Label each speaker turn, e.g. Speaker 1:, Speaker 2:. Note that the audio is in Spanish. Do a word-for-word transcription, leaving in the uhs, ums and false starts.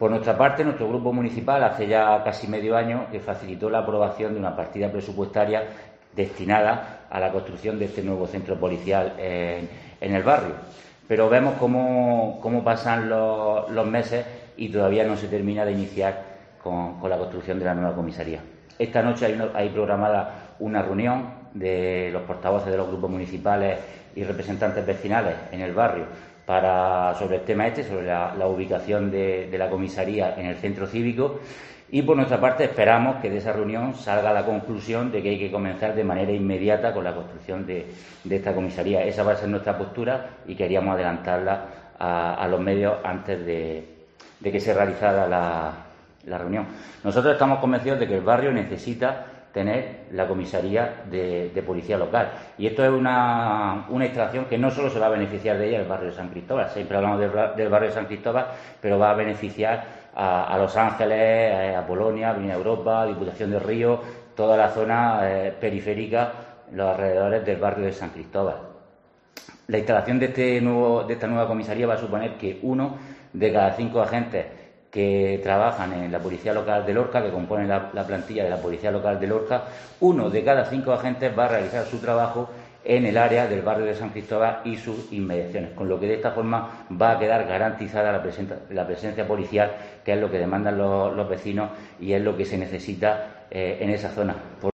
Speaker 1: Por nuestra parte, nuestro grupo municipal hace ya casi medio año que facilitó la aprobación de una partida presupuestaria destinada a la construcción de este nuevo centro policial en, en el barrio. Pero vemos cómo, cómo pasan los, los meses y todavía no se termina de iniciar con, con la construcción de la nueva comisaría. Esta noche hay, una, hay programada una reunión de los portavoces de los grupos municipales y representantes vecinales en el barrio para, sobre el tema este, sobre la, la ubicación de, de la comisaría en el centro cívico, y por nuestra parte esperamos que de esa reunión salga la conclusión de que hay que comenzar de manera inmediata con la construcción de, de esta comisaría. Esa va a ser nuestra postura y queríamos adelantarla a, a los medios antes de, de que se realizara la, la reunión. Nosotros estamos convencidos de que el barrio necesita tener la comisaría de, de policía local. Y esto es una, una instalación que no solo se va a beneficiar de ella el barrio de San Cristóbal, siempre hablamos del, del barrio de San Cristóbal, pero va a beneficiar a, a Los Ángeles, a Polonia, Avenida Europa, Diputación de Río, toda la zona eh, periférica, los alrededores del barrio de San Cristóbal. La instalación de, este nuevo, de esta nueva comisaría va a suponer que uno de cada cinco agentes que trabajan en la Policía Local de Lorca, que componen la, la plantilla de la Policía Local de Lorca, uno de cada cinco agentes va a realizar su trabajo en el área del barrio de San Cristóbal y sus inmediaciones, con lo que de esta forma va a quedar garantizada la presencia, la presencia policial, que es lo que demandan los, los vecinos y es lo que se necesita eh, en esa zona. Por